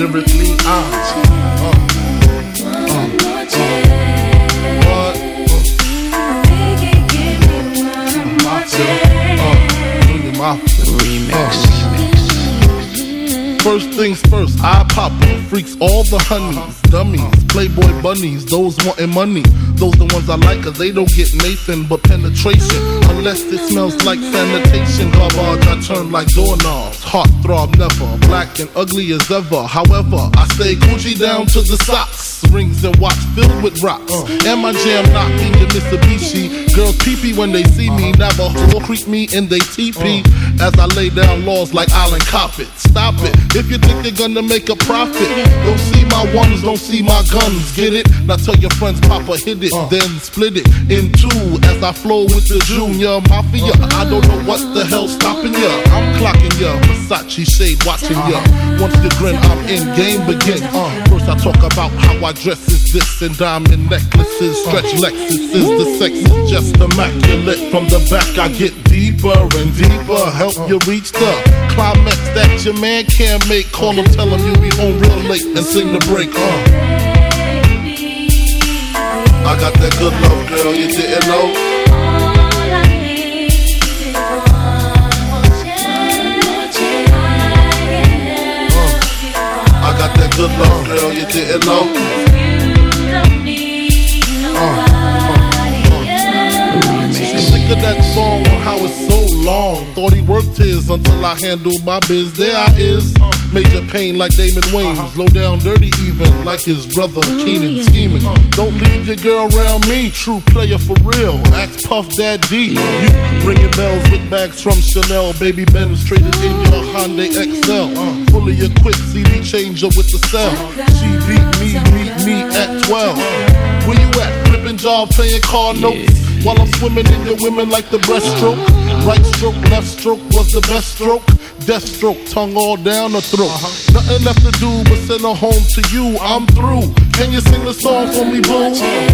lyrically I'm First things first, I pop em. Freaks all the honeys, dummies, playboy bunnies, those wanting money. Those the ones I like cause they don't get Nathan but penetration. Unless it smells like sanitation. Garbage, I turn like doorknobs. Heart throb never, black and ugly as ever. However, I stay Gucci down to the socks. Rings and watch filled with rocks. And my jam knocking your Mitsubishi. Girls pee-pee when they see me. Navajo creep me in they teepee. As I lay down laws like Island Coppet. Stop it, if you think you're gonna make a profit. Don't see my ones, don't see my guns. Get it? Now tell your friends Papa hit it. Then split it in two as I flow with the Junior Mafia. I don't know what the hell's stopping ya. I'm clocking ya, Versace shade watching ya. Once you grin, I'm in, game begins. First I talk about how I dress is this and diamond necklaces, stretch Lexuses. The sex is just immaculate. From the back I get deeper and deeper. Help you reach the climax that your man can't make. Call him, tell him you'll be home real late and sing the break. I got that good love, girl, you didn't know. I got that good love, girl, you didn't know. Sick of that song on how it's so long. Thought he worked his until I handled my biz. There I is, major pain like Damon Wayans. Low down dirty even like his brother Keenan scheming. Don't leave your girl around me, true player for real. Ask Puff Daddy. You ringing bells with bags from Chanel. Baby Benz traded in your Hyundai XL. Fully equipped CD changer with the cell. She beat me at 12. Where you at? Flipping job, playing car notes. While I'm swimming in your women like the breaststroke. Right stroke, left stroke was the best stroke. Death stroke, tongue all down the throat. Nothing left to do but send her home to you. I'm through. Can you sing the song for me, boo?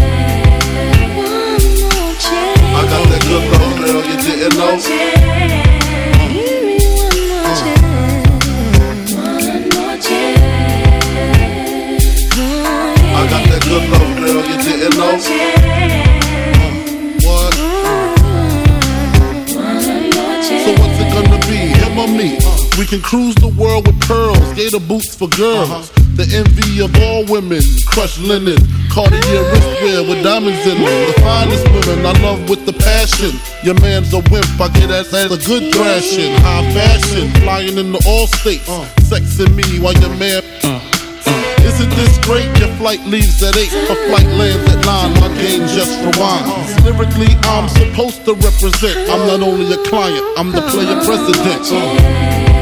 I got that good love, girl, you didn't know. I got that good love, girl, you didn't know. So what's it gonna be, him or me? We can cruise the world with pearls, gator boots for girls. The envy of all women, crushed linen, Cartier wristwear with diamonds in them. The finest women I love with the passion. Your man's a wimp, I get that as a good thrashing. High fashion, flying in the all states, sexing me while your man. Isn't this great? Your flight leaves at 8, my flight lands at 9. My game just rewinds. Lyrically, I'm supposed to represent. I'm not only a client, I'm the player president.